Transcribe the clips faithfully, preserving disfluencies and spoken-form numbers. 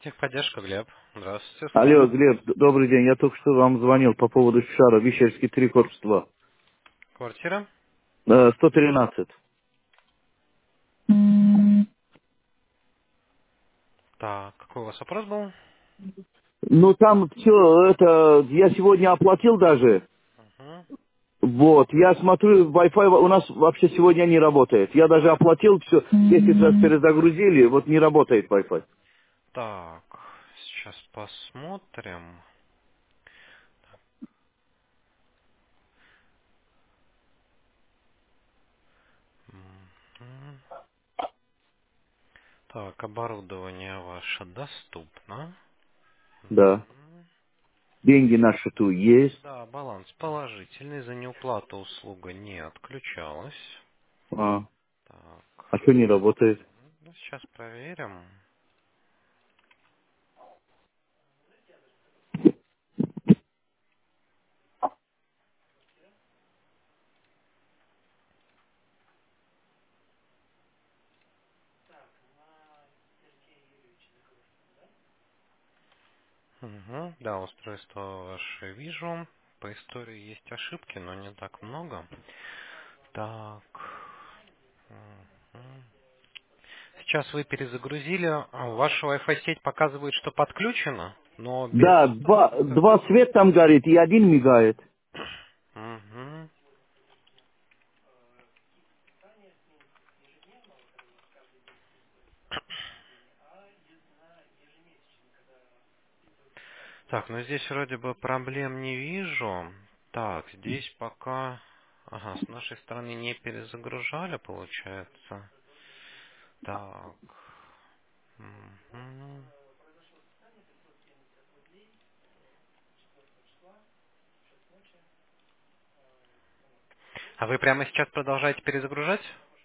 Техподдержка, Глеб. Здравствуйте, Алло, слушаю. Глеб, д- добрый день. Я только что вам звонил по поводу шара, Вишерский три, корпус два. Квартира? Э, сто тринадцать. Так, какой у вас вопрос был? Ну, там все, это, я сегодня оплатил даже. Мгм. Вот, я смотрю, Wi-Fi у нас вообще сегодня не работает. Я даже оплатил все, десять раз перезагрузили, вот не работает Wi-Fi. Так, сейчас посмотрим. Мгм. Так, оборудование ваше доступно. Да. Мгм. Деньги на счету есть. Да, баланс положительный, за неуплату услуга не отключалась. А, Так, а что не работает? ну, сейчас проверим. Мгм. Да, устройство ваше вижу. По истории есть ошибки, но не так много. Так. Мгм. Сейчас вы перезагрузили. а Ваша Wi-Fi сеть показывает, что подключена, но без Да, два, два какой-то... свет там горит и один мигает. Мгм. Так, ну здесь вроде бы проблем не вижу. Так, здесь пока... Ага, с нашей стороны не перезагружали, получается. Так. Мгм. А вы прямо сейчас продолжаете перезагружать?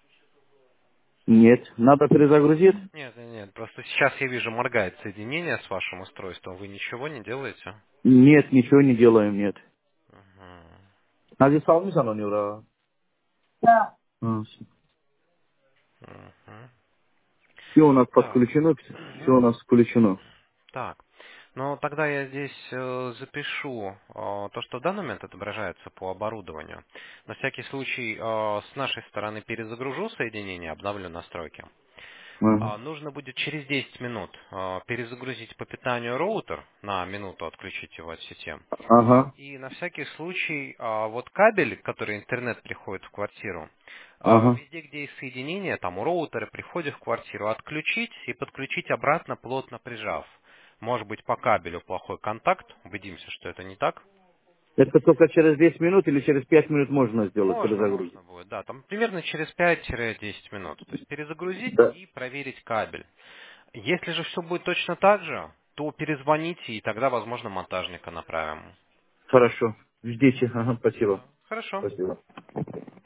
Нет, надо перезагрузить? Нет, нет, нет. Просто сейчас я вижу, моргает соединение с вашим устройством. Вы ничего не делаете? Нет, ничего не делаем, нет. Мгм. Надеюсь, оно не ура. Да. Все Мгм. у нас Так. подключено, все Мгм. у нас включено. Так. Ну, тогда я здесь э, запишу э, то, что в данный момент отображается по оборудованию. На всякий случай э, с нашей стороны перезагружу соединение, обновлю настройки. Ага. А, Нужно будет через десять минут э, перезагрузить по питанию роутер, на минуту отключить его от сети. Ага. И на всякий случай, а, вот кабель, который интернет приходит в квартиру, а, Ага. везде, где есть соединение, там у роутера приходит в квартиру, отключить и подключить обратно, плотно прижав. Может быть, по кабелю плохой контакт, убедимся, что это не так. Это только через десять минут или через пять минут можно сделать Можно, перезагрузить? можно будет, да, там примерно через пять-десять минут. То есть перезагрузить Да. и проверить кабель. Если же все будет точно так же, то перезвоните, и тогда, возможно, монтажника направим. Хорошо. Ждите. Ага, спасибо. Да. Хорошо. Спасибо.